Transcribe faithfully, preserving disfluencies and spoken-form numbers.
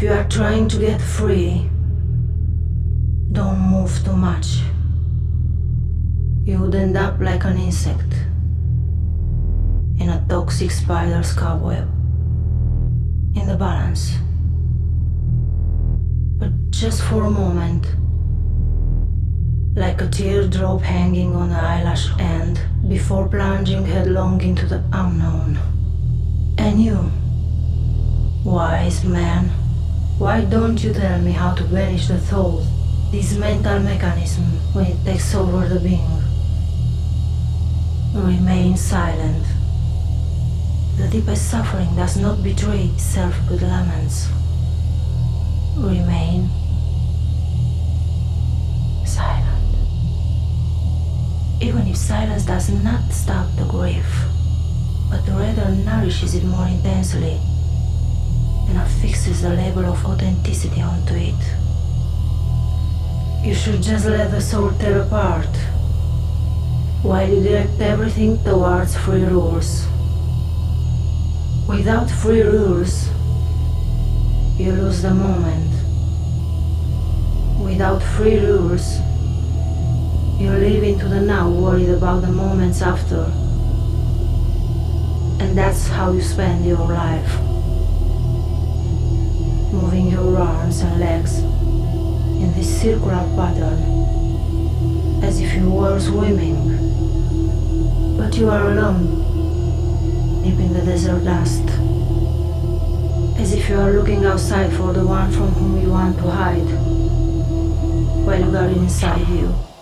you are trying to get free, don't move too much. You would end up like an insect in a toxic spider's cobweb, in the balance. But just for a moment, like a teardrop hanging on the eyelash end before plunging headlong into the unknown. And you, wise man, why don't you tell me how to banish the thought, this mental mechanism, when it takes over the being? Remain silent. The deepest suffering does not betray itself with laments. Remain silent. Even if silence does not stop the grief, but rather nourishes it more intensely and affixes the label of authenticity onto it. You should just let the soul tear apart, while you direct everything towards free rules. Without free rules, you lose the moment. Without free rules, you live into the now worried about the moments after. And that's how you spend your life. Moving your arms and legs in this circular pattern, as if you were swimming, but you are alone, deep in the desert dust, as if you are looking outside for the one from whom you want to hide, while you got it inside you.